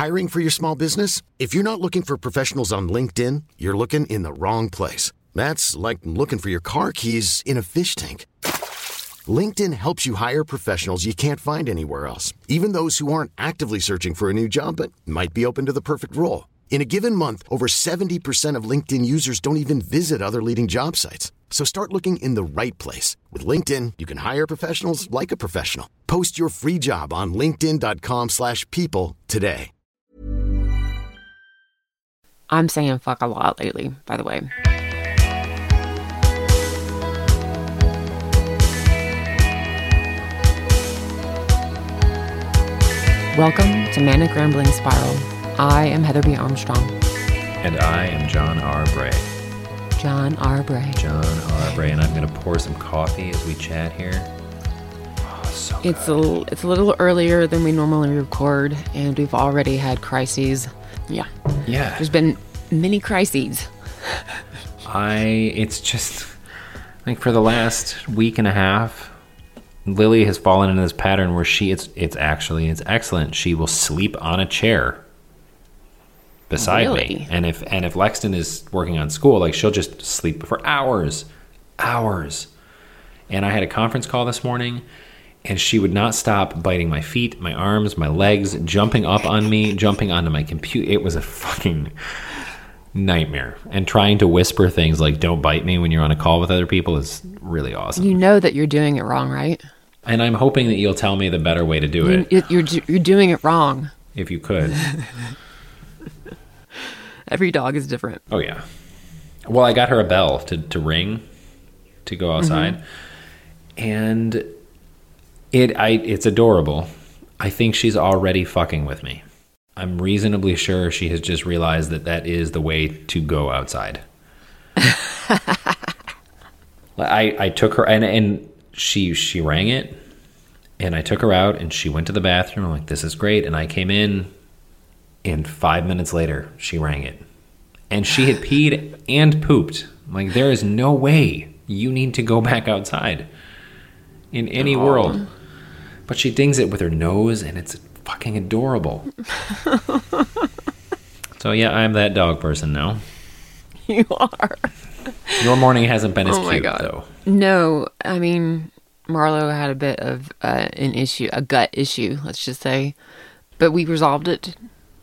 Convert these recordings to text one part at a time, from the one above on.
Hiring for your small business? If you're not looking for professionals on LinkedIn, you're looking in the wrong place. That's like looking for your car keys in a fish tank. LinkedIn helps you hire professionals you can't find anywhere else, even those who aren't actively searching for a new job but might be open to the perfect role. In a given month, over 70% of LinkedIn users don't even visit other leading job sites. So start looking in the right place. With LinkedIn, you can hire professionals like a professional. Post your free job on linkedin.com/people today. I'm saying fuck a lot lately, by the way. Welcome to Manic Rambling Spiral. I am Heather B. Armstrong. And I am John R. Bray. John R. Bray. John R. Bray, and I'm going to pour some coffee as we chat here. Oh, so It's a little earlier than we normally record, and we've already had crises. Yeah. There's been many crises. It's just, I think for the last week and a half, Lily has fallen into this pattern where it's excellent. She will sleep on a chair beside me. And if Lexton is working on school, like, she'll just sleep for hours. And I had a conference call this morning, and she would not stop biting my feet, my arms, my legs, jumping up on me, jumping onto my computer. It was a fucking nightmare. And trying to whisper things like, don't bite me, when you're on a call with other people is really awesome. You know that you're doing it wrong, right? And I'm hoping that you'll tell me the better way to do it. You're doing it wrong. If you could. Every dog is different. Oh, yeah. Well, I got her a bell to ring to go outside. Mm-hmm. And it's adorable. I think she's already fucking with me. I'm reasonably sure she has just realized that is the way to go outside. I took her, and she rang it, and I took her out, and she went to the bathroom. I'm like, this is great. And I came in, and 5 minutes later, she rang it. And she had peed and pooped. I'm like, there is no way you need to go back outside in any world. But she dings it with her nose, and it's fucking adorable. So yeah, I'm that dog person now. You are. Your morning hasn't been as cute, though. No, I mean, Marlo had a bit of a gut issue, let's just say. But we resolved it.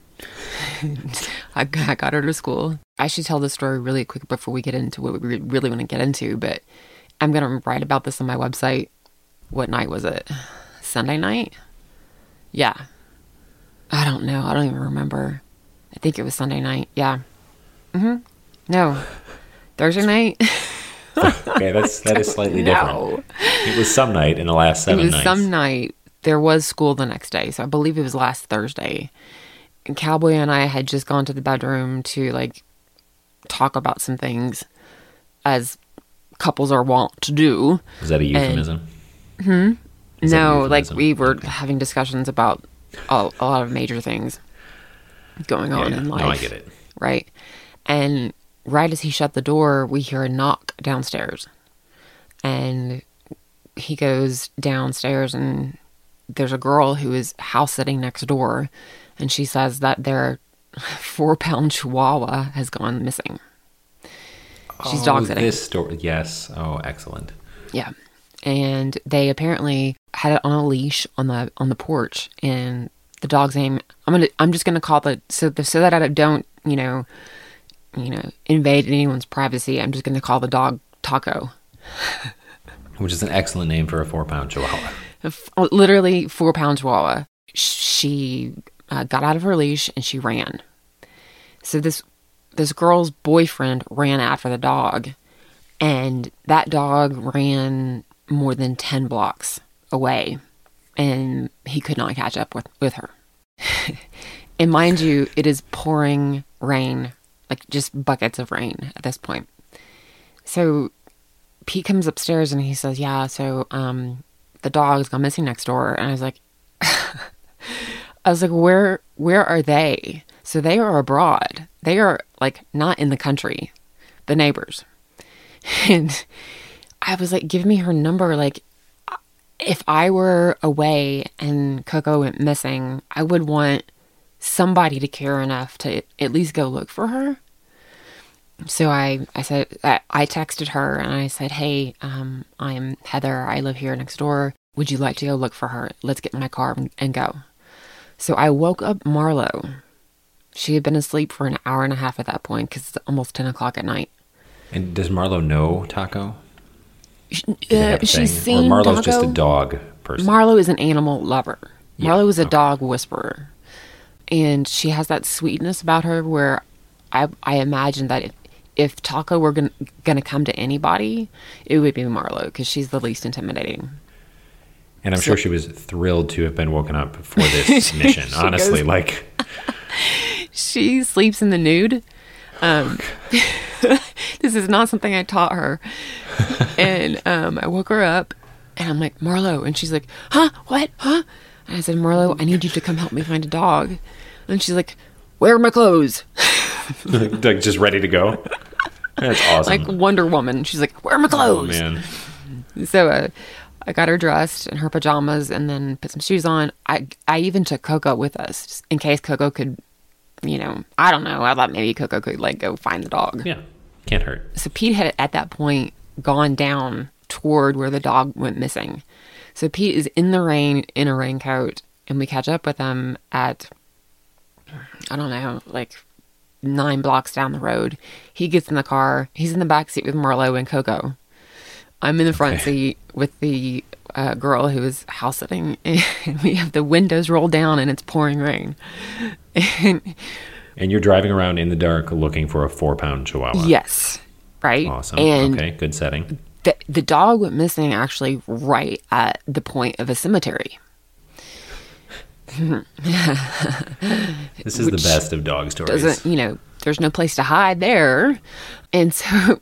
I got her to school. I should tell this story really quick before we get into what we really want to get into, but I'm going to write about this on my website. What night was it? Sunday night? Yeah. I don't know. I don't even remember. I think it was Sunday night. Yeah. No. Thursday night? Okay, that is slightly different. It was some night in the last 7 nights. It was some night. There was school the next day, so I believe it was last Thursday. And Cowboy and I had just gone to the bedroom to, like, talk about some things, as couples are wont to do. Is that a euphemism? No, like, we were having discussions about a lot of major things going on in life. No, I get it. Right. And right as he shut the door, we hear a knock downstairs. And he goes downstairs, and there's a girl who is house sitting next door. And she says that their 4-pound chihuahua has gone missing. She's dog sitting. This story, yes. Oh, excellent. Yeah. And they apparently had it on a leash on the porch, and the dog's name, I'm just gonna call so that I don't invade anyone's privacy, I'm just gonna call the dog Taco. Which is an excellent name for a 4-pound chihuahua. Literally 4-pound chihuahua. She got out of her leash and she ran. So this girl's boyfriend ran after the dog, and that dog ran more than 10 blocks away, and he could not catch up with her. And mind you, it is pouring rain, like just buckets of rain at this point. So Pete comes upstairs and he says, yeah, so the dog's gone missing next door. And I was like, where are they? So they are abroad. They are like not in the country, the neighbors. And I was like, give me her number. Like, if I were away and Coco went missing, I would want somebody to care enough to at least go look for her. So I texted her and I said, hey, I'm Heather. I live here next door. Would you like to go look for her? Let's get in my car and go. So I woke up Marlo. She had been asleep for an hour and a half at that point because it's almost 10 o'clock at night. And does Marlo know Taco? She's seen or Marlo's Taco. just a dog person? Marlo is an animal lover. Yeah, Marlo is a okay. dog whisperer. And she has that sweetness about her where I imagine that if Taco were going to come to anybody, it would be Marlo because she's the least intimidating. And I'm sure she was thrilled to have been woken up for this mission. Honestly, She sleeps in the nude. This is not something I taught her. And I woke her up and I'm like, Marlo. And she's like, huh? What? Huh? And I said, Marlo, I need you to come help me find a dog. And she's like, where are my clothes? like just ready to go. That's awesome. Like Wonder Woman. She's like, where are my clothes? Oh, man. So I got her dressed in her pajamas and then put some shoes on. I even took Coco with us just in case Coco could, I don't know. I thought maybe Coco could go find the dog. Yeah, can't hurt. So Pete had at that point gone down toward where the dog went missing. So Pete is in the rain in a raincoat and we catch up with him at, I don't know, 9 blocks down the road. He gets in the car. He's in the back seat with Marlo and Coco. I'm in the front seat with the girl who is house sitting, and we have the windows rolled down and it's pouring rain. And you're driving around in the dark looking for a 4-pound Chihuahua. Yes. Right? Awesome. And okay, good setting. the dog went missing actually right at the point of a cemetery. This is the best of dog stories. Doesn't, there's no place to hide there. And so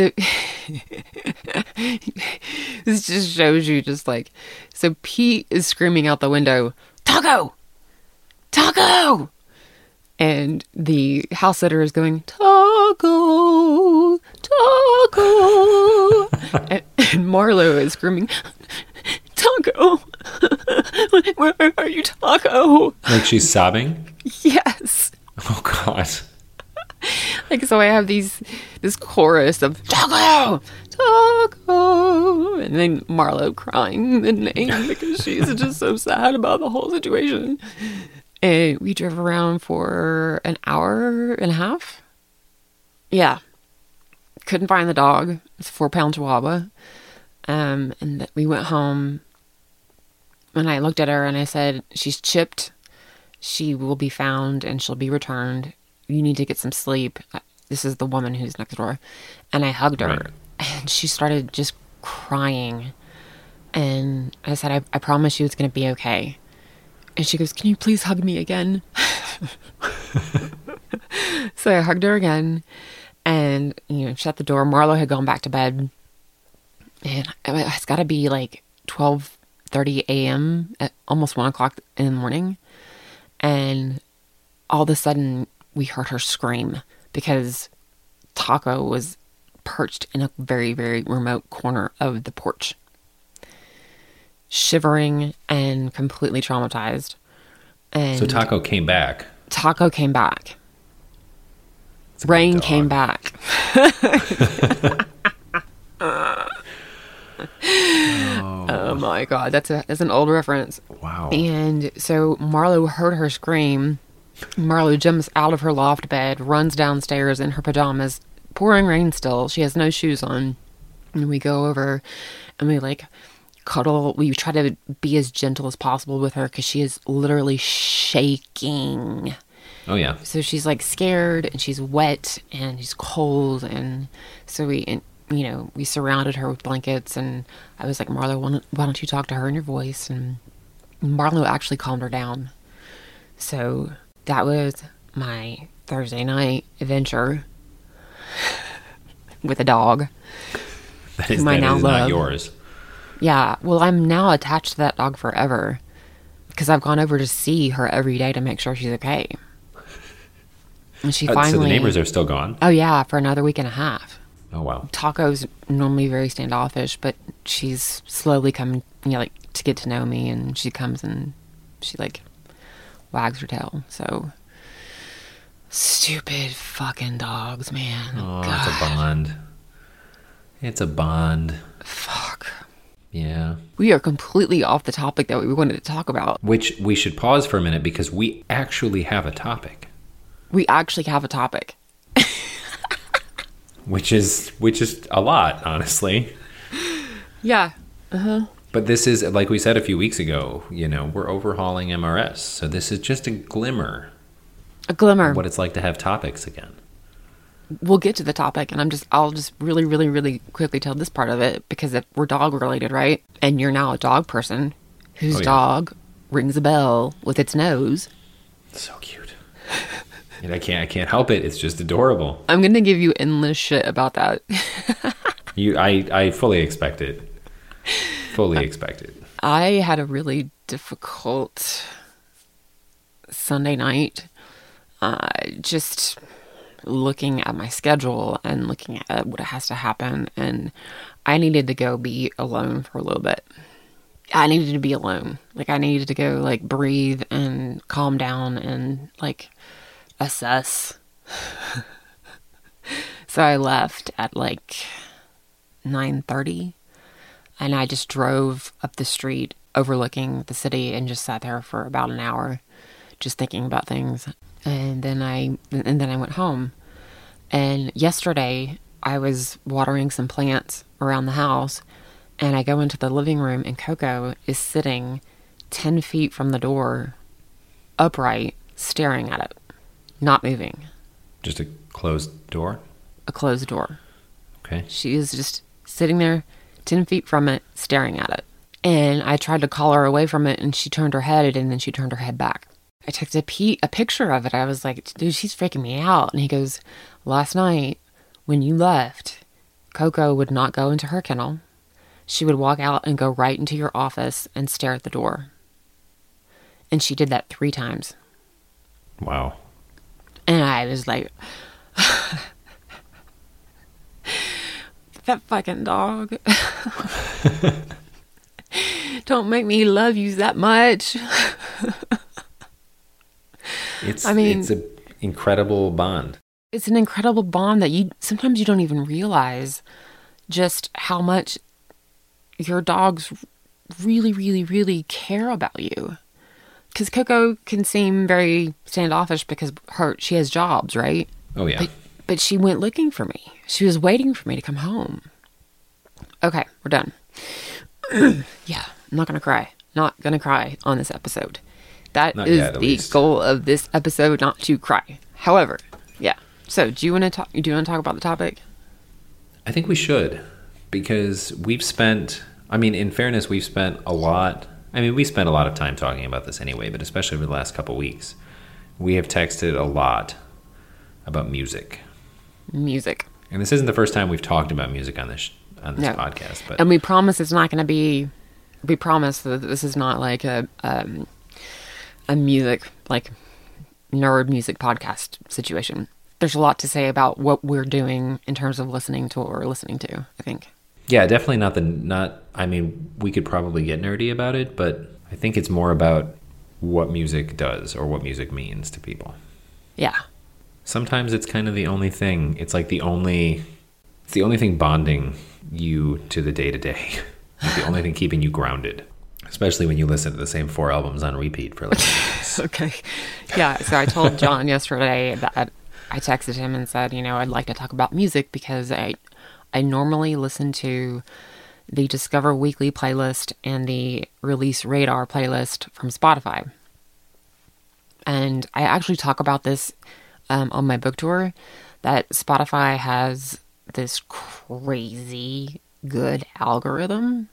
this just shows you so Pete is screaming out the window, Taco! Taco! And the house sitter is going, Taco! Taco! and Marlo is screaming, Taco! Where are you, Taco? Like she's sobbing? Yes. Oh, God. So I have this chorus of Taco, Taco, and then Marlo crying the name because she's just so sad about the whole situation. And we drove around for an hour and a half. Yeah, couldn't find the dog. It's a 4-pound Chihuahua. And we went home. And I looked at her and I said, she's chipped. She will be found and she'll be returned. You need to get some sleep. This is the woman who's next door. And I hugged her. Right. And she started just crying. And I said, I promise you it's going to be okay. And she goes, can you please hug me again? So I hugged her again. And, shut the door. Marlo had gone back to bed. And it's got to be 12:30 a.m. at almost 1 o'clock in the morning. And all of a sudden we heard her scream because Taco was perched in a very, very remote corner of the porch, shivering and completely traumatized. And So Taco came back. Taco came back. It's a good Rain dog. came back. Oh my God, that's an old reference. Wow. And so Marlo heard her scream. Marlo jumps out of her loft bed, runs downstairs in her pajamas, pouring rain still. She has no shoes on. And we go over and we cuddle. We try to be as gentle as possible with her because she is literally shaking. Oh, yeah. So she's scared and she's wet and she's cold. And so we surrounded her with blankets and I was like, Marlo, why don't you talk to her in your voice? And Marlo actually calmed her down. So that was my Thursday night adventure with a dog. That is, whom I now not love. yours. Yeah. Well, I'm now attached to that dog forever because I've gone over to see her every day to make sure she's okay. And she finally... So the neighbors are still gone? Oh, yeah, for another week and a half. Oh, wow. Taco's normally very standoffish, but she's slowly coming, to get to know me. And she comes and she wags her tail. So stupid fucking dogs, man. Oh, God. it's a bond. It's a bond. Fuck. Yeah. We are completely off the topic that we wanted to talk about. Which we should pause for a minute because we actually have a topic. We actually have a topic. Which is a lot, honestly. Yeah. But this is, like we said a few weeks ago, we're overhauling MRS. So this is just a glimmer. A glimmer. Of what it's like to have topics again. We'll get to the topic, and I'll just really, really, really quickly tell this part of it, because we're dog related, right? And you're now a dog person whose dog rings a bell with its nose. So cute. And I can't help it. It's just adorable. I'm gonna give you endless shit about that. I fully expect it. Fully expect it. I had a really difficult Sunday night. Just looking at my schedule and looking at what has to happen, and I needed to go be alone for a little bit. I needed to be alone. Like, I needed to go, like, breathe and calm down and, like, assess. So I left at, like, 9:30, and I just drove up the street overlooking the city and just sat there for about an hour just thinking about things. And then I went home. And yesterday I was watering some plants around the house, and I go into the living room, and Coco is sitting 10 feet from the door, upright, staring at it, not moving. Just a closed door? A closed door. Okay. She is just sitting there 10 feet from it, staring at it. And I tried to call her away from it, and she turned her head, and then she turned her head back. I took a picture of it. I was like, dude, she's freaking me out. And he goes, last night when you left, Coco would not go into her kennel. She would walk out and go right into your office and stare at the door. And she did that 3 times. Wow. And I was like, that fucking dog. Don't make me love you that much. It's an incredible bond. It's an incredible bond that sometimes you don't even realize just how much your dogs really, really, really care about you. Because Coco can seem very standoffish because she has jobs, right? Oh, yeah. But she went looking for me. She was waiting for me to come home. Okay, we're done. Yeah, I'm not going to cry. Not going to cry on this episode. That Not is yet, at the least. goal of this episode, not to cry. However, yeah. So, do you want to talk about the topic? I think we should, because we've spent, in fairness, we've spent a lot. We spent a lot of time talking about this anyway, but especially over the last couple weeks, we have texted a lot about music. Music. And this isn't the first time we've talked about music on this podcast, but And we promise it's not going to be. We promise that this is not like a music, like nerd music podcast situation. There's a lot to say about what we're doing in terms of listening to what we're listening to, I think. yeah, definitely we could probably get nerdy about it, but I think it's more about what music does or what music means to people. Yeah. Sometimes it's kind of the only thing. It's like the only thing bonding you to the day-to-day. Like the only thing keeping you grounded. Especially when you listen to the same 4 albums on repeat for like years. Okay. Yeah, so I told John yesterday that I texted him and said, I'd like to talk about music because I normally listen to the Discover Weekly playlist and the Release Radar playlist from Spotify. And I actually talk about this on my book tour, that Spotify has this crazy good algorithm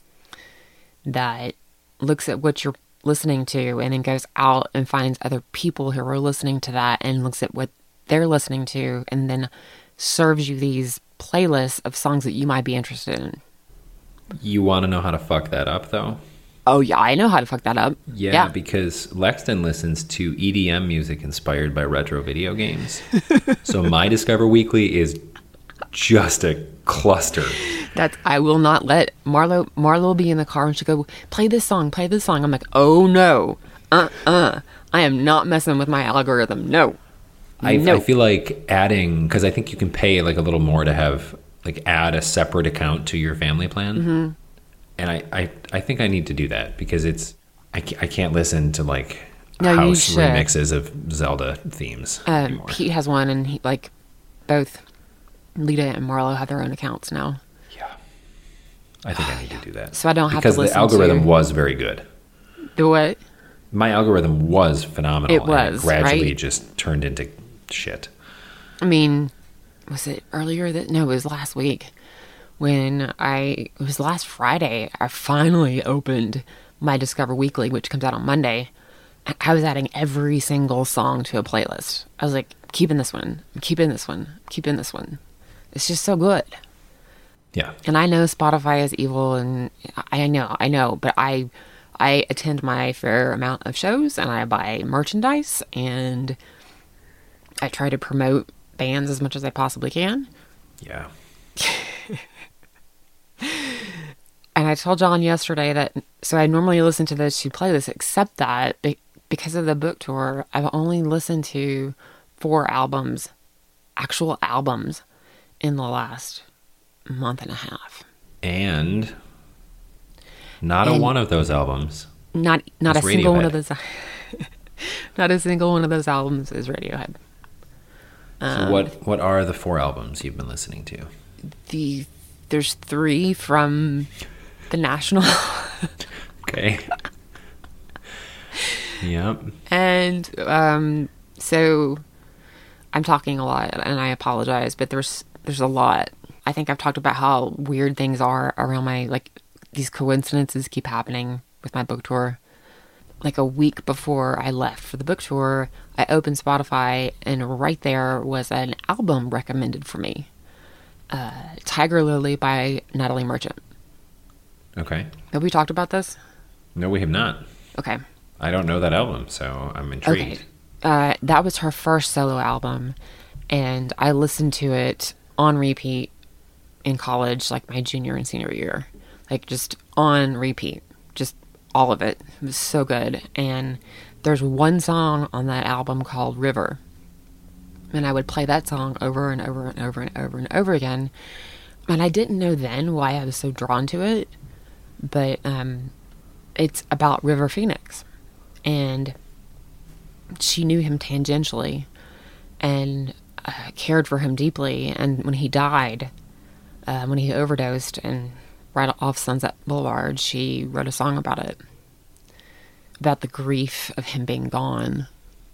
that looks at what you're listening to and then goes out and finds other people who are listening to that and looks at what they're listening to and then serves you these playlists of songs that you might be interested in. You want to know how to fuck that up, though? Oh, yeah, I know how to fuck that up. Yeah, because Lexton listens to EDM music inspired by retro video games. So my Discover Weekly is just a cluster. I will not let Marlo will be in the car and she'll go, play this song. I'm like, oh no, I am not messing with my algorithm. No. I feel like adding, because I think you can pay like a little more to have, like, add a separate account to your family plan. Mm-hmm. And I think I need to do that because I can't listen to like house remixes of Zelda themes anymore. Pete has one, and he, like, both Lita and Marlo have their own accounts now. Yeah. I think I need to do that. So I don't have to listen to... Because the algorithm was very good. The what? My algorithm was phenomenal. It was, and it gradually right? just turned into shit. I mean, was it earlier that... No, it was last week. It was last Friday, I finally opened my Discover Weekly, which comes out on Monday. I was adding every single song to a playlist. I was like, keeping this one, I'm keeping this one, I'm keeping this one. It's just so good. Yeah. And I know Spotify is evil, and I know, but I attend my fair amount of shows, and I buy merchandise, and I try to promote bands as much as I possibly can. Yeah. And I told John yesterday that, so I normally listen to those two playlists, except that because of the book tour, I've only listened to 4 albums, actual albums, in the last month and a half. And not a one of those albums. Not a single one of those. Not a single one of those albums is Radiohead. So what are the 4 albums you've been listening to? There's 3 from the National. Okay. Yep. And so I'm talking a lot, and I apologize, but there's a lot. I think I've talked about how weird things are around my, like, these coincidences keep happening with my book tour. Like a week before I left for the book tour, I opened Spotify, and right there was an album recommended for me. Tiger Lily by Natalie Merchant. Okay. Have we talked about this? No, we have not. Okay. I don't know that album, so I'm intrigued. Okay. That was her first solo album, and I listened to it on repeat in college, like my junior and senior year. Like, just on repeat. Just all of it. It was so good. And there's one song on that album called River. And I would play that song over and over and over and over and over again. And I didn't know then why I was so drawn to it. But it's about River Phoenix. And she knew him tangentially and cared for him deeply. And when he died, when he overdosed and right off Sunset Boulevard, she wrote a song about it. About the grief of him being gone.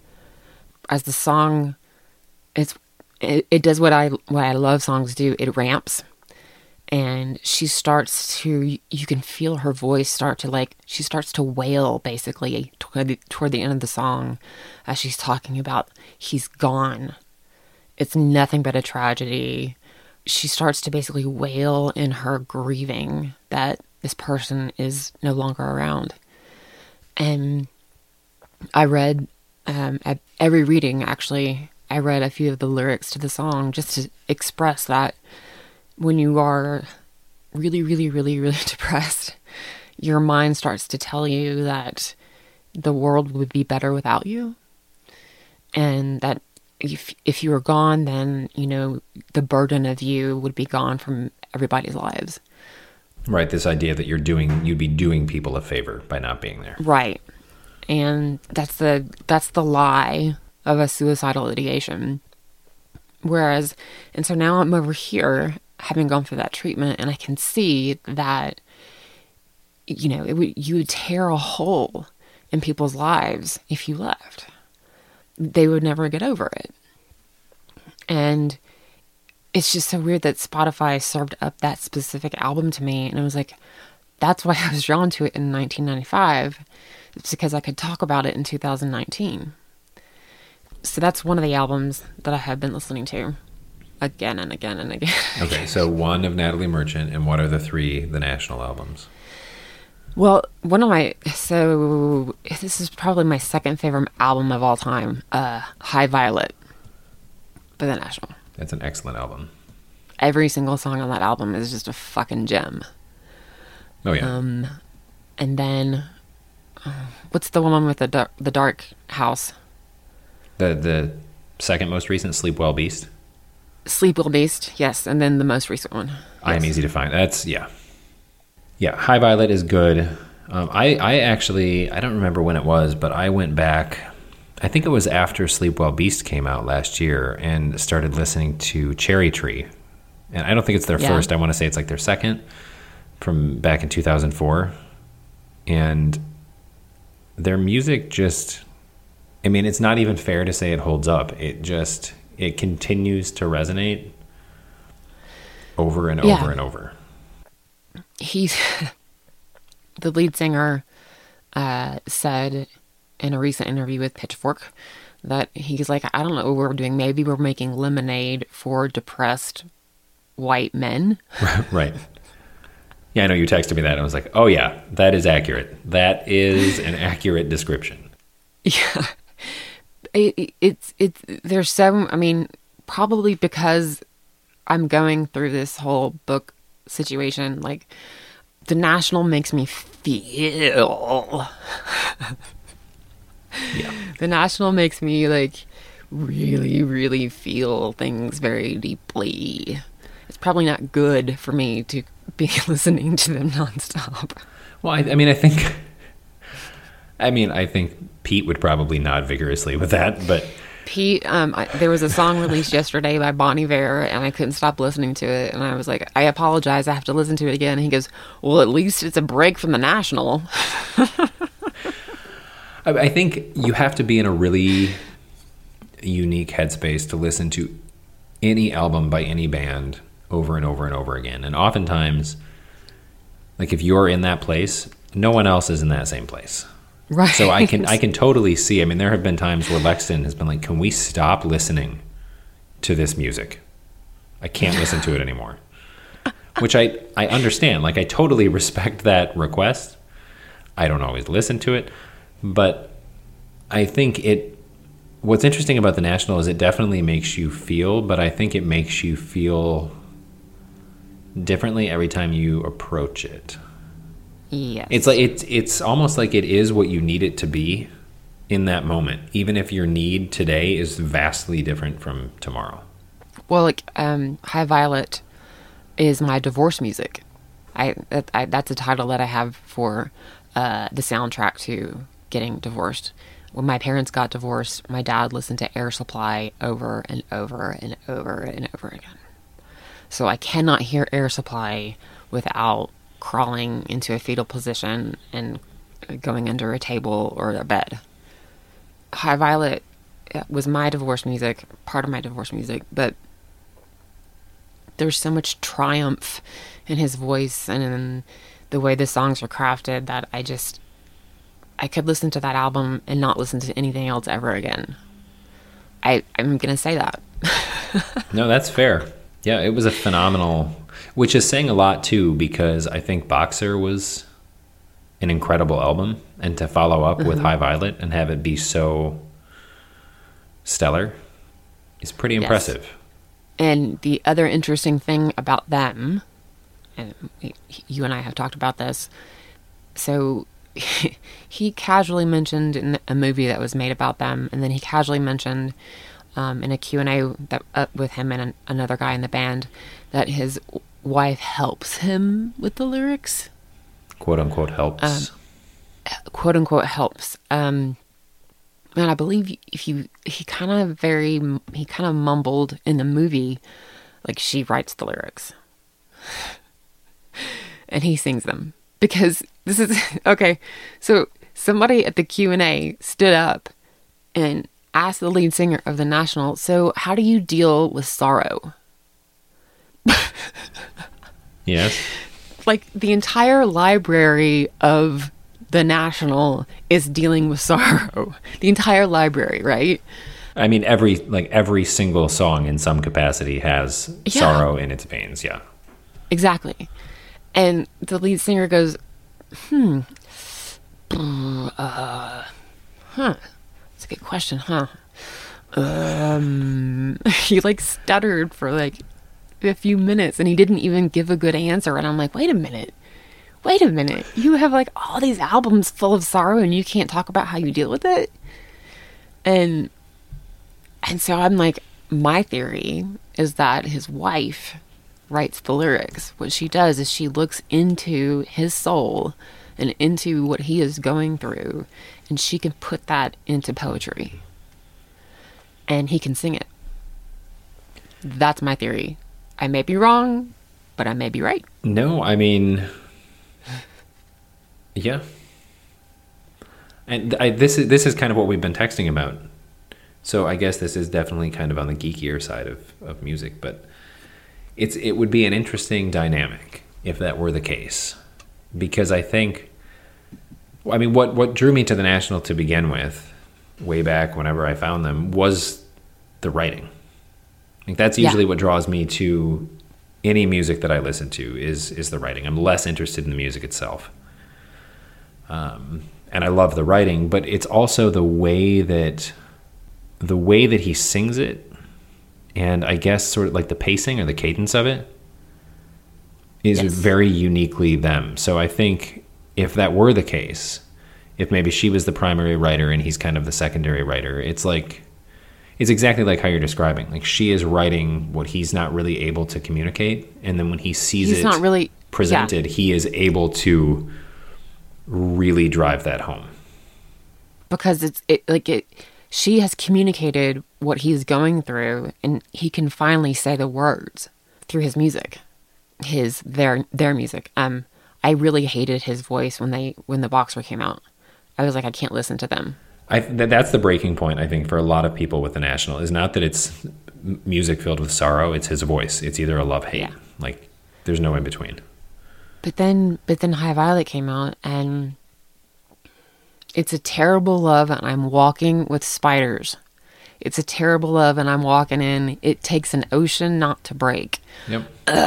As the song... It does what I love songs do. It ramps, and she starts to, you can feel her voice start to, like, she starts to wail basically toward the end of the song as she's talking about he's gone. It's nothing but a tragedy. She starts to basically wail in her grieving that this person is no longer around. And I read at every reading, actually, I read a few of the lyrics to the song just to express that when you are really, really, really, really depressed, your mind starts to tell you that the world would be better without you. And that if you were gone, then, you know, the burden of you would be gone from everybody's lives. Right, this idea that you'd be doing people a favor by not being there. Right. And that's the lie of a suicidal ideation. Whereas, and so now I'm over here having gone through that treatment, and I can see that, you know, you would tear a hole in people's lives if you left. They would never get over it. And it's just so weird that Spotify served up that specific album to me, and I was like, that's why I was drawn to it in 1995. It's because I could talk about it in 2019. So that's one of the albums that I have been listening to again and again and again. Okay, so one of Natalie Merchant, and what are the 3 The National albums? Well, so this is probably my second favorite album of all time, High Violet by The National. That's an excellent album. Every single song on that album is just a fucking gem. Oh, yeah. And then What's the woman with the dark house? The second most recent, Sleep Well Beast. Sleep Well Beast, yes, and then the most recent one. I Am Easy to Find. That's, yeah. Yeah, High Violet is good. I actually, I don't remember when it was, but I went back, I think it was after Sleep Well Beast came out last year, and started listening to Cherry Tree. And I don't think it's their first. I want to say it's like their second, from back in 2004. And their music just, I mean, it's not even fair to say it holds up. It continues to resonate over and over and over. He's the lead singer said in a recent interview with Pitchfork that he's like, I don't know what we're doing. Maybe we're making lemonade for depressed white men. Right. Yeah, I know you texted me that. And I was like, oh yeah, that is accurate. That is an accurate description. Yeah. It's there's so, I mean, probably because I'm going through this whole book situation, like the National makes me feel. Yeah. The National makes me like really, really feel things very deeply. It's probably not good for me to be listening to them nonstop. Well, I think Pete would probably nod vigorously with that, but Pete, there was a song released yesterday by Bon Iver, and I couldn't stop listening to it, and I was like, I apologize, I have to listen to it again. And he goes, well, at least it's a break from the National. I think you have to be in a really unique headspace to listen to any album by any band over and over and over again. And oftentimes, like if you're in that place, no one else is in that same place. Right. So I can totally see. I mean, there have been times where Lexton has been like, can we stop listening to this music? I can't listen to it anymore. Which I understand. Like, I totally respect that request. I don't always listen to it. But I think what's interesting about the National is it definitely makes you feel, but I think it makes you feel differently every time you approach it. Yes. It's like it's almost like it is what you need it to be in that moment, even if your need today is vastly different from tomorrow. Well, like High Violet is my divorce music. That's a title that I have for the soundtrack to getting divorced. When my parents got divorced, my dad listened to Air Supply over and over and over and over again. So I cannot hear Air Supply without crawling into a fetal position and going under a table or a bed. High Violet was my divorce music, part of my divorce music, but there's so much triumph in his voice and in the way the songs are crafted that I could listen to that album and not listen to anything else ever again. I'm going to say that. No, that's fair. Yeah, it was a phenomenal, which is saying a lot too, because I think Boxer was an incredible album, and to follow up with High Violet and have it be so stellar is pretty impressive. Yes. And the other interesting thing about them, and you and I have talked about this, so he casually mentioned in a movie that was made about them, and then he casually mentioned in a Q&A that with him and another guy in the band that his wife helps him with the lyrics. Quote unquote helps. Quote unquote helps. And I believe he kind of mumbled in the movie, like she writes the lyrics and he sings them, because this is okay. So somebody at the Q&A stood up and asked the lead singer of the National, so how do you deal with sorrow? Yes. Like the entire library of the National is dealing with sorrow. The entire library, right? I mean, every single song in some capacity has sorrow in its veins. Yeah. Exactly. And the lead singer goes, That's a good question, huh? He like stuttered for like a few minutes and he didn't even give a good answer. And I'm like, wait a minute. wait a minute, you have like all these albums full of sorrow and you can't talk about how you deal with it? And so I'm like, my theory is that his wife writes the lyrics. What she does is she looks into his soul and into what he is going through, and she can put that into poetry. And he can sing it. That's my theory. I may be wrong, but I may be right. No, I mean, yeah. And this is kind of what we've been texting about. So I guess this is definitely kind of on the geekier side of music, but it would be an interesting dynamic if that were the case. Because I think, I mean, what drew me to the National to begin with, way back whenever I found them, was the writing. Like that's usually what draws me to any music that I listen to is the writing. I'm less interested in the music itself. And I love the writing, but it's also the way that he sings it, and I guess sort of like the pacing or the cadence of it is very uniquely them. So I think if that were the case, if maybe she was the primary writer and he's kind of the secondary writer, it's exactly like how you're describing. Like she is writing what he's not really able to communicate, and then when he sees it not really presented, he is able to really drive that home. Because she has communicated what he's going through, and he can finally say the words through his music, their music. I really hated his voice when the Boxer came out. I was like, I can't listen to them. That's the breaking point, I think, for a lot of people with the National, is not that it's music filled with sorrow, it's his voice. It's either a love-hate. Yeah. Like, there's no in between. But then High Violet came out, and it's a terrible love, and I'm walking with spiders. It's a terrible love, and I'm walking in. It takes an ocean not to break. Yep.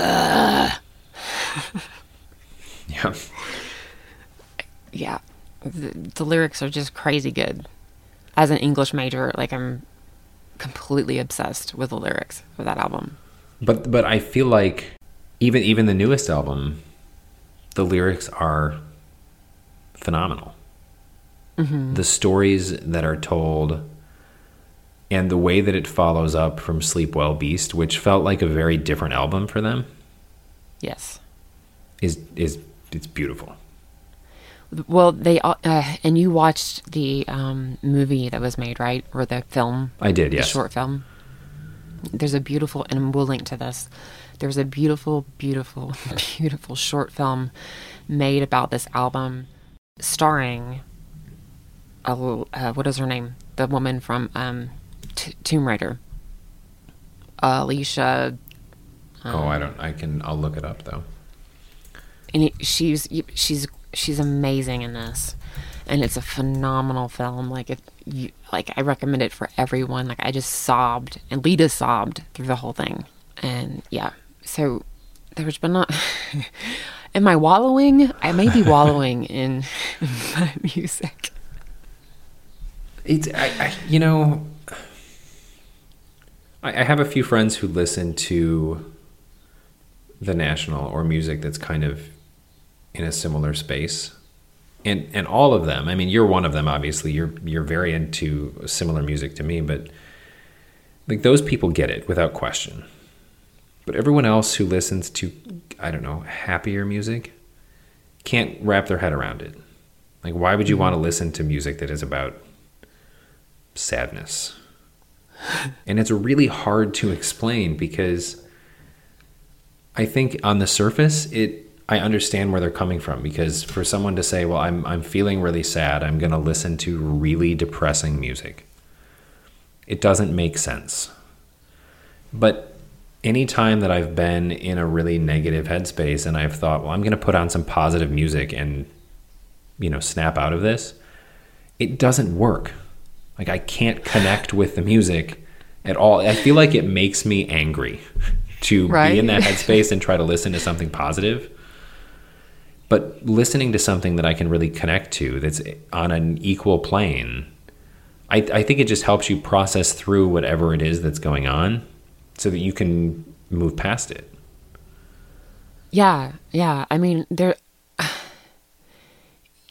Yeah. Yeah. The lyrics are just crazy good. As an English major, like, I'm completely obsessed with the lyrics of that album. But I feel like even the newest album, the lyrics are phenomenal. Mm-hmm. The stories that are told and the way that it follows up from Sleep Well Beast, which felt like a very different album for them. Yes. It's beautiful. Well, they and you watched the movie that was made, right? Or the film? I did, yes. The short film. There's a beautiful, and we'll link to this. There's a beautiful, beautiful, beautiful short film made about this album, starring what is her name? The woman from Tomb Raider. Alicia. I'll look it up though. And she's amazing in this, and it's a phenomenal film. I recommend it for everyone. Like, I just sobbed, and Lita sobbed through the whole thing. And yeah, so there's been not. Am I wallowing? I may be wallowing in my music. I have a few friends who listen to the National or music that's kind of in a similar space, and all of them. I mean, you're one of them. Obviously, you're very into similar music to me, but like those people get it without question. But everyone else who listens to, I don't know, happier music can't wrap their head around it. Like, why would you want to listen to music that is about sadness? And it's really hard to explain, because I think on the surface, I understand where they're coming from, because for someone to say, well, I'm feeling really sad, I'm going to listen to really depressing music, it doesn't make sense. But any time that I've been in a really negative headspace and I've thought, well, I'm going to put on some positive music and, snap out of this, it doesn't work. Like, I can't connect with the music at all. I feel like it makes me angry to be in that headspace and try to listen to something positive. But listening to something that I can really connect to, that's on an equal plane, I think it just helps you process through whatever it is that's going on so that you can move past it. Yeah. I mean,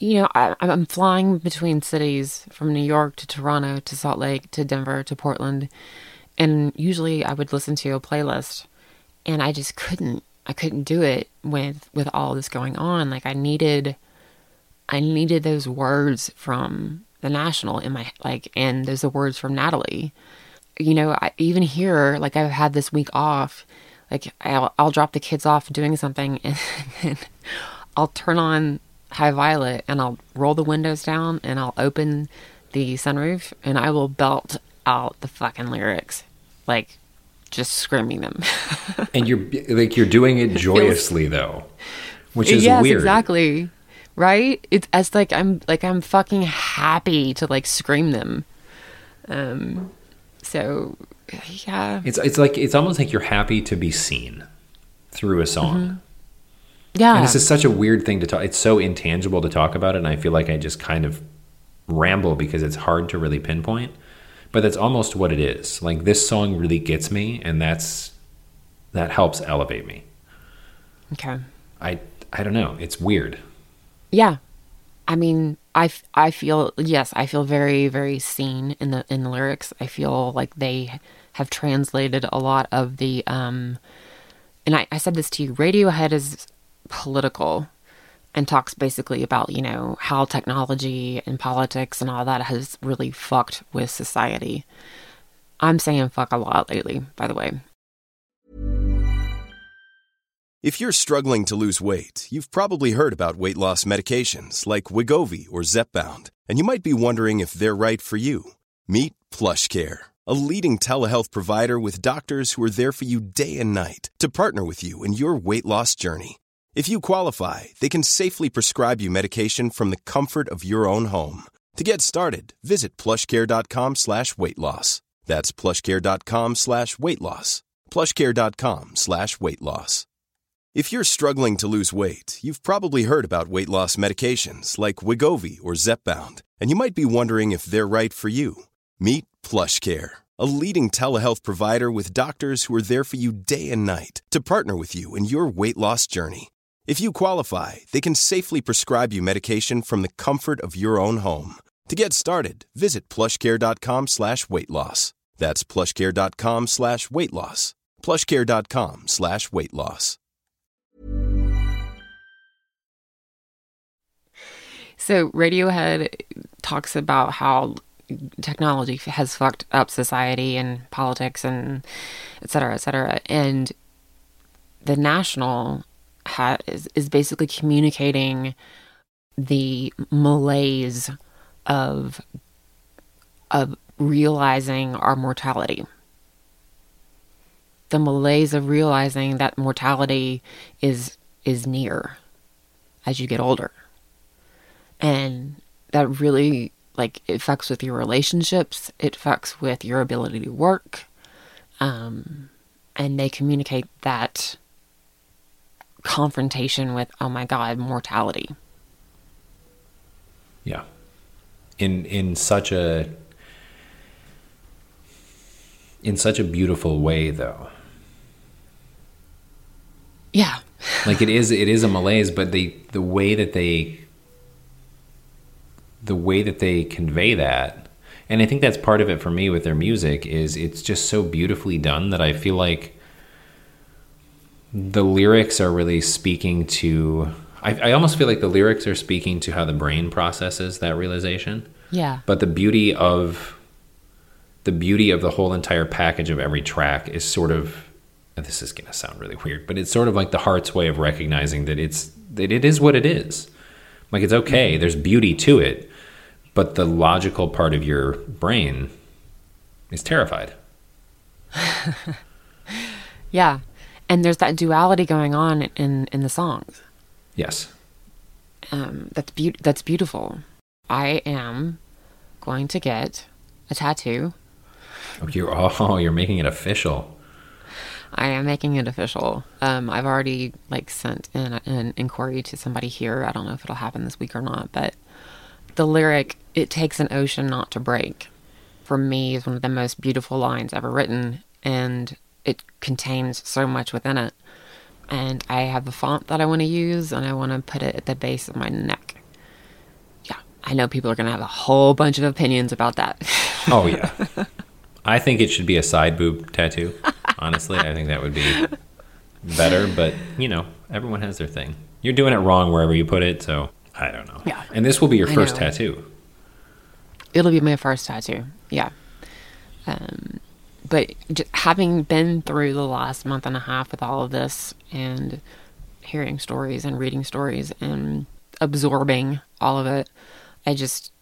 I'm flying between cities from New York to Toronto to Salt Lake to Denver to Portland. And usually I would listen to a playlist, and I just couldn't do it with all this going on. Like I needed those words from the National in my, and those are words from Natalie. Even here, like I've had this week off, like I'll drop the kids off doing something and I'll turn on High Violet and I'll roll the windows down and I'll open the sunroof and I will belt out the fucking lyrics, like just screaming them. And you're doing it joyously though, which is yes, weird. Exactly. Right? It's like I'm fucking happy to like scream them. So yeah. It's almost like you're happy to be seen through a song. Mm-hmm. Yeah. And this is such a weird thing to talk. It's so intangible to talk about it, and I feel like I just kind of ramble because it's hard to really pinpoint. But that's almost what it is. Like this song really gets me, and that helps elevate me. Okay. I don't know. It's weird. Yeah. I mean, I feel very, very seen in the lyrics. I feel like they have translated a lot of the and I said this to you, Radiohead is political and talks basically about, how technology and politics and all that has really fucked with society. I'm saying fuck a lot lately, by the way. If you're struggling to lose weight, you've probably heard about weight loss medications like Wegovy or Zepbound, and you might be wondering if they're right for you. Meet PlushCare, a leading telehealth provider with doctors who are there for you day and night to partner with you in your weight loss journey. If you qualify, they can safely prescribe you medication from the comfort of your own home. To get started, visit plushcare.com/weightloss. That's plushcare.com/weightloss. plushcare.com/weightloss. If you're struggling to lose weight, you've probably heard about weight loss medications like Wegovy or Zepbound, and you might be wondering if they're right for you. Meet PlushCare, a leading telehealth provider with doctors who are there for you day and night to partner with you in your weight loss journey. If you qualify, they can safely prescribe you medication from the comfort of your own home. To get started, visit plushcare.com/weightloss. That's plushcare.com/weightloss. plushcare.com/weightloss. So Radiohead talks about how technology has fucked up society and politics and et cetera, et cetera. And the National is basically communicating the malaise of realizing our mortality. The malaise of realizing that mortality is near as you get older. And that really, it fucks with your relationships. It fucks with your ability to work. And they communicate that confrontation with, oh my God, mortality. Yeah. In such a beautiful way, though. Yeah. It is a malaise, but the way that they convey that, and I think that's part of it for me with their music, is it's just so beautifully done that I feel like the lyrics are really speaking to, I almost feel like the lyrics are speaking to how the brain processes that realization. Yeah. But the beauty of the whole entire package of every track is sort of, and this is going to sound really weird, but it's sort of like the heart's way of recognizing that it is what it is. Like, it's okay. There's beauty to it, but the logical part of your brain is terrified. Yeah. And there's that duality going on in the songs. Yes. That's beautiful. I am going to get a tattoo. You're making it official. I am making it official. I've already sent in an inquiry to somebody here. I don't know if it'll happen this week or not, but the lyric, "It takes an ocean not to break," for me is one of the most beautiful lines ever written, and it contains so much within it. And I have a font that I want to use, and I want to put it at the base of my neck. I know people are going to have a whole bunch of opinions about that. Oh, yeah. I think it should be a side boob tattoo. Honestly, I think that would be better. But, you know, everyone has their thing. You're doing it wrong wherever you put it, so I don't know. Yeah. And this will be your I first know. tattoo. It'll be my first tattoo. Yeah. But having been through the last month and a half with all of this and hearing stories and reading stories and absorbing all of it, I'm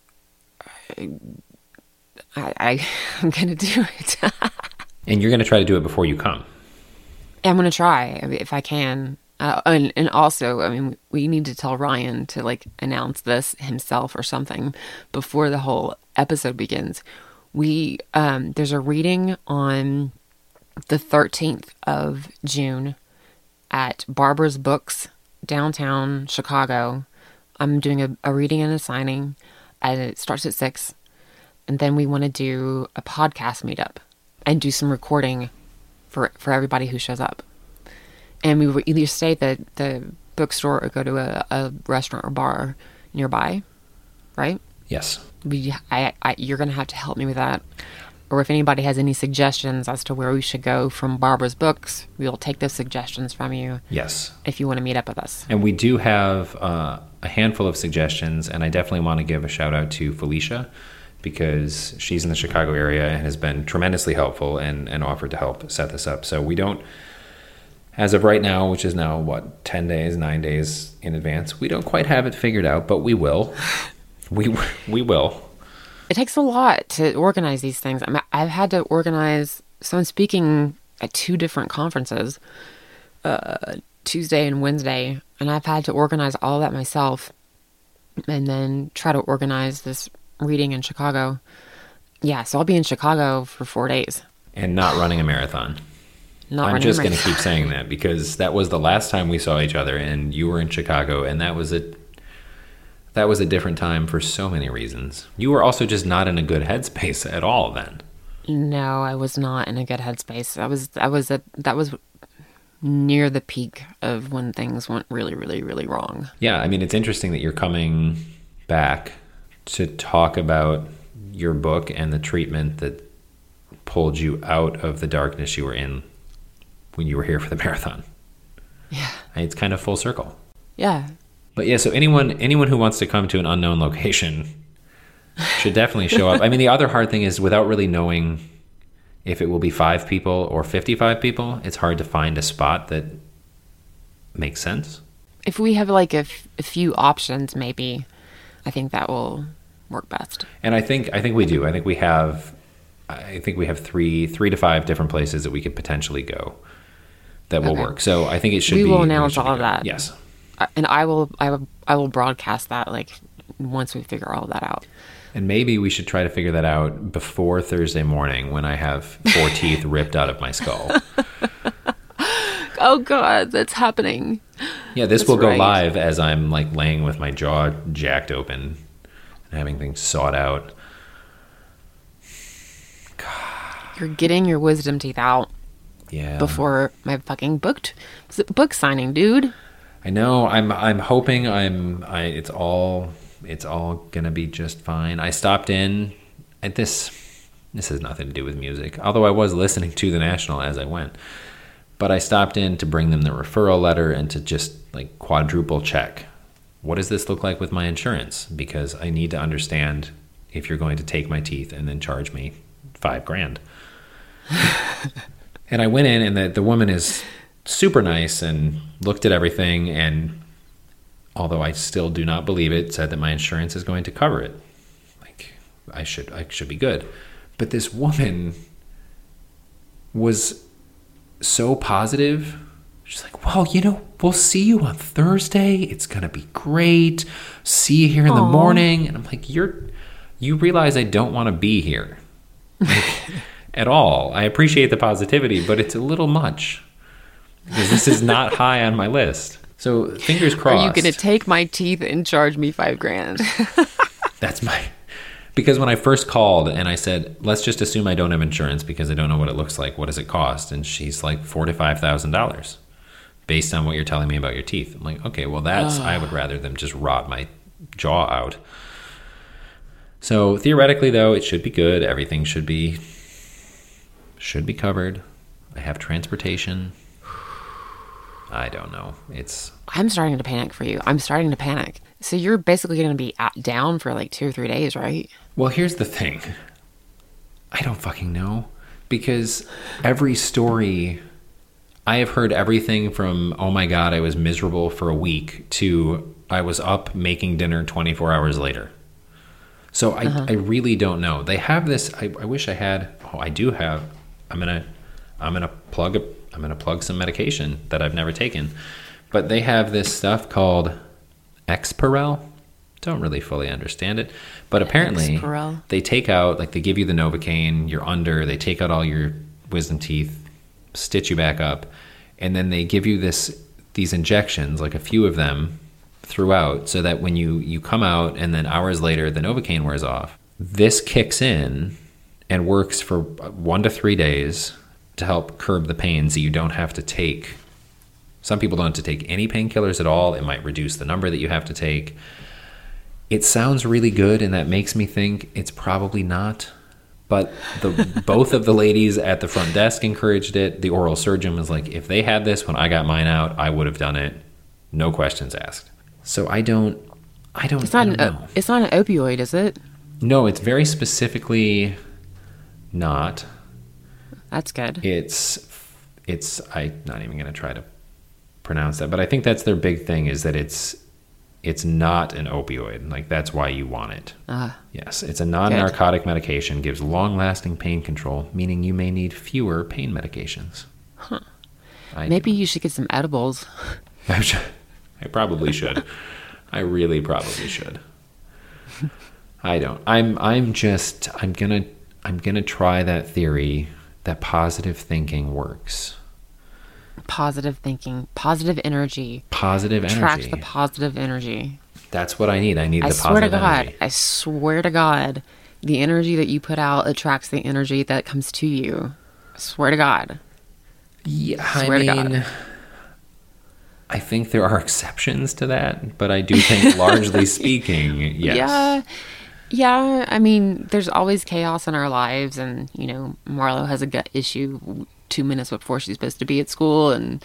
going to do it. And you're going to try to do it before you come. I'm going to try if I can. And also, I mean, we need to tell Ryan to like announce this himself or something before the whole episode begins. There's a reading on the 13th of June at Barbara's Books, downtown Chicago. I'm doing a reading and a signing, and it starts at 6. And then we want to do a podcast meetup and do some recording for everybody who shows up. And we will either stay at the bookstore or go to a restaurant or bar nearby, right? Yes. You're going to have to help me with that. Or if anybody has any suggestions as to where we should go from Barbara's Books, we'll take those suggestions from you. Yes. If you want to meet up with us. And we do have a handful of suggestions, and I definitely want to give a shout out to Felicia, because she's in the Chicago area and has been tremendously helpful and offered to help set this up. So we don't, as of right now, which is now, 9 days in advance, we don't quite have it figured out, but we will. We will. It takes a lot to organize these things. I've had to organize, so I'm speaking at 2 different conferences, Tuesday and Wednesday, and I've had to organize all that myself and then try to organize this reading in Chicago. Yeah, so I'll be in Chicago for 4 days. And not running a marathon. I'm just going to keep saying that, because that was the last time we saw each other, and you were in Chicago, and that was a different time for so many reasons. You were also just not in a good headspace at all then. No, I was not in a good headspace. That was near the peak of when things went really, really, really wrong. Yeah, I mean, it's interesting that you're coming back to talk about your book and the treatment that pulled you out of the darkness you were in when you were here for the marathon. Yeah. It's kind of full circle. Yeah. But yeah, so anyone who wants to come to an unknown location should definitely show up. I mean, the other hard thing is, without really knowing if it will be 5 people or 55 people, it's hard to find a spot that makes sense. If we have like a few options, maybe, I think that will work best. And I think we do. I think we have 3 to 5 different places that we could potentially go that will work. So I think it should be. We will announce all of that. Yes. And I will broadcast that like once we figure all of that out. And maybe we should try to figure that out before Thursday morning, when I have 4 teeth ripped out of my skull. Oh God, that's happening. Yeah, this will go live as I'm like laying with my jaw jacked open and having things sawed out. God. You're getting your wisdom teeth out. Yeah. Before my fucking book signing, dude. I know. I'm hoping it's all gonna be just fine. I stopped in at this has nothing to do with music, although I was listening to the National as I went. But I stopped in to bring them the referral letter and to just like quadruple check. What does this look like with my insurance? Because I need to understand if you're going to take my teeth and then charge me $5,000. And I went in, and the woman is super nice and looked at everything, and although I still do not believe it, said that my insurance is going to cover it. Like I should be good. But this woman was so positive. She's like, well, we'll see you on Thursday. It's going to be great. See you here in the morning. And I'm like, you realize I don't want to be here. Like, at all. I appreciate the positivity, but it's a little much, because this is not high on my list. So fingers crossed. Are you going to take my teeth and charge me $5,000? Because when I first called and I said, let's just assume I don't have insurance because I don't know what it looks like. What does it cost? And she's like $4,000 to $5,000 based on what you're telling me about your teeth. I'm like, okay, well I would rather them just rot my jaw out. So theoretically, though, it should be good. Everything should be covered. I have transportation. I don't know. I'm starting to panic for you. I'm starting to panic. So you're basically going to be down for like 2 or 3 days, right? Well, here's the thing. I don't fucking know. Because every story, I have heard everything from, oh my God, I was miserable for a week, to I was up making dinner 24 hours later. So I really don't know. They have this, I wish I had, I do have, I'm gonna plug some medication that I've never taken. But they have this stuff called Exparel. Don't really fully understand it. But apparently Exparel. They take out, like they give you the Novocaine, you're under, they take out all your wisdom teeth, stitch you back up, and then they give you these injections, like a few of them throughout, so that when you come out and then hours later the Novocaine wears off, this kicks in and works for 1 to 3 days to help curb the pain, so you don't have to take, some people don't have to take any painkillers at all. It might reduce the number that you have to take. It sounds really good, and that makes me think it's probably not. But both of the ladies at the front desk encouraged it. The oral surgeon was like, if they had this when I got mine out, I would have done it. No questions asked. So I don't know. It's not an opioid, is it? No, it's very specifically not. That's good. It's I'm not even going to try to pronounce that, but I think that's their big thing, is that it's not an opioid. Like, that's why you want it. Yes, it's a non-narcotic medication, gives long-lasting pain control, meaning you may need fewer pain medications. Huh. Maybe you should get some edibles. I probably should. I really probably should. I don't. I'm gonna try that theory that positive thinking works. Positive thinking, positive energy. Positive energy. Attract the positive energy. That's what I need. I need the positive energy. I swear to God, the energy that you put out attracts the energy that comes to you. I swear to God. Yeah, I think there are exceptions to that, but I do think largely speaking, yes. Yeah, I mean, there's always chaos in our lives, and, Marlo has a gut issue 2 minutes before she's supposed to be at school, and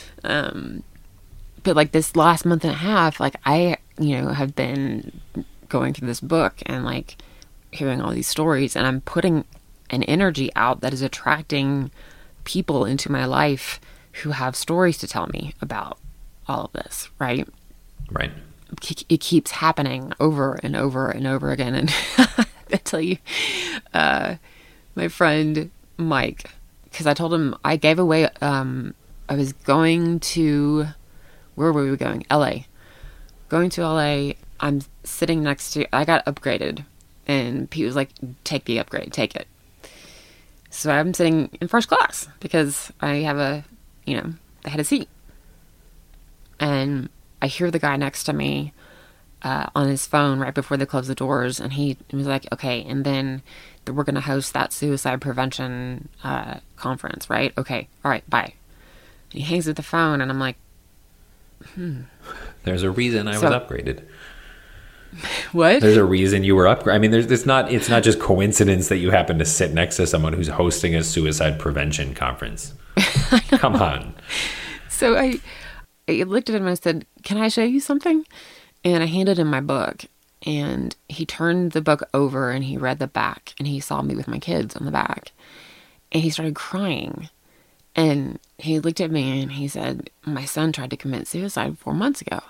but like this last month and a half, like I have been going through this book and like hearing all these stories, and I'm putting an energy out that is attracting people into my life who have stories to tell me about all of this, right? It keeps happening over and over and over again. And I tell you, my friend Mike, because I told him I gave away, I was going to, where were we going? LA. Going to LA, I'm sitting next to, I got upgraded. And Pete was like, take the upgrade, take it. So I'm sitting in first class because I have I had a seat. And I hear the guy next to me on his phone right before they close the doors, and he was like, okay, and then we're going to host that suicide prevention conference, right? Okay, all right, bye. And he hangs up the phone, and I'm like, There's a reason I was upgraded. What? There's a reason you were upgraded. I mean, it's not just coincidence that you happen to sit next to someone who's hosting a suicide prevention conference. Come on. So I looked at him and I said, can I show you something? And I handed him my book, and he turned the book over and he read the back, and he saw me with my kids on the back, and he started crying. And he looked at me and he said, my son tried to commit suicide 4 months ago.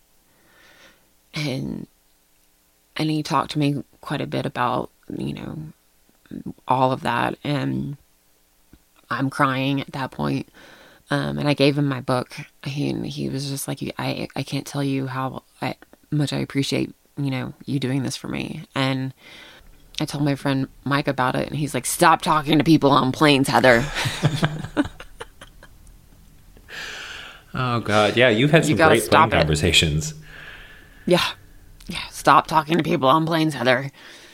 And he talked to me quite a bit about, all of that. And I'm crying at that point. And I gave him my book. He was just like, I can't tell you how much I appreciate, you doing this for me. And I told my friend Mike about it, and he's like, stop talking to people on planes, Heather. Oh, God. Yeah, you've had some great plane conversations. Yeah. Stop talking to people on planes, Heather.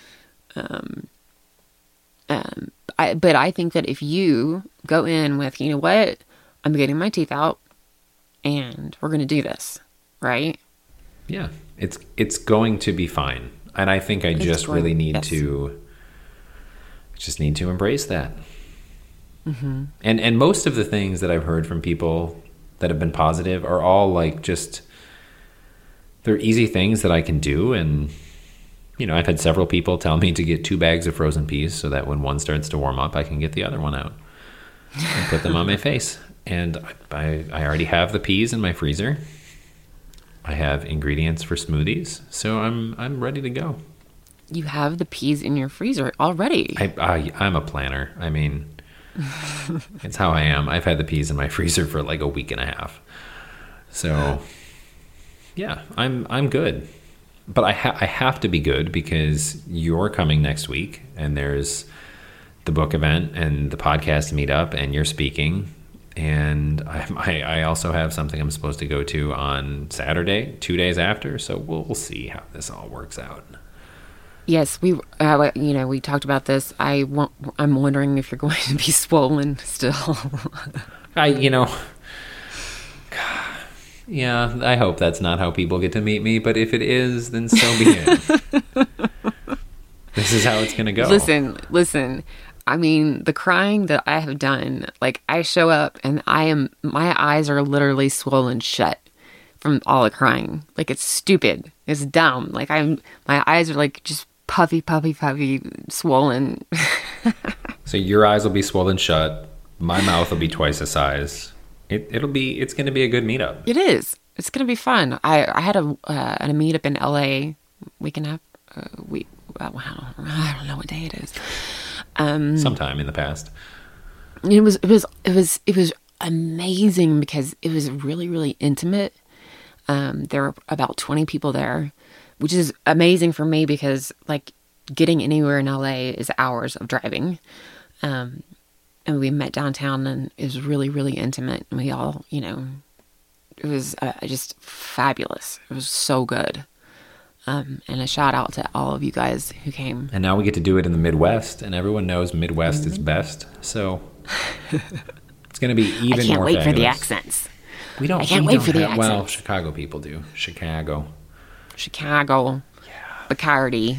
But I think that if you go in with, what? I'm getting my teeth out, and we're going to do this, right? Yeah, it's going to be fine. And I think I just really need yes. to embrace that. Mm-hmm. And most of the things that I've heard from people that have been positive are all like just, they're easy things that I can do. And, you know, I've had several people tell me to get 2 bags of frozen peas so that when one starts to warm up, I can get the other one out and put them on my face. And I already have the peas in my freezer. I have ingredients for smoothies, so I'm ready to go. You have the peas in your freezer already. I'm a planner. I mean, it's how I am. I've had the peas in my freezer for like a week and a half. So, yeah, I'm good. But I have to be good because you're coming next week, and there's the book event and the podcast meetup, and you're speaking. And I also have something I'm supposed to go to on Saturday, 2 days after. So we'll see how this all works out. Yes, we talked about this. I'm wondering if you're going to be swollen still. Yeah, I hope that's not how people get to meet me. But if it is, then so be it. This is how it's going to go. Listen. I mean, the crying that I have done, like I show up and my eyes are literally swollen shut from all the crying. Like it's stupid. It's dumb. Like my eyes are like just puffy, swollen. So your eyes will be swollen shut. My mouth will be twice the size. It's going to be a good meetup. It is. It's going to be fun. I had a meetup in LA week and a half. I don't know what day it is. Sometime in the past. It was amazing because it was really, really intimate. There were about 20 people there, which is amazing for me because like getting anywhere in LA is hours of driving. And we met downtown and it was really, really intimate. And we all, it was just fabulous. It was so good. And a shout out to all of you guys who came. And now we get to do it in the Midwest, and everyone knows Midwest is best. So it's going to be even more fabulous. I can't wait for the accents. I can't wait for the accents. Well, Chicago people do. Chicago. Yeah. Bacardi.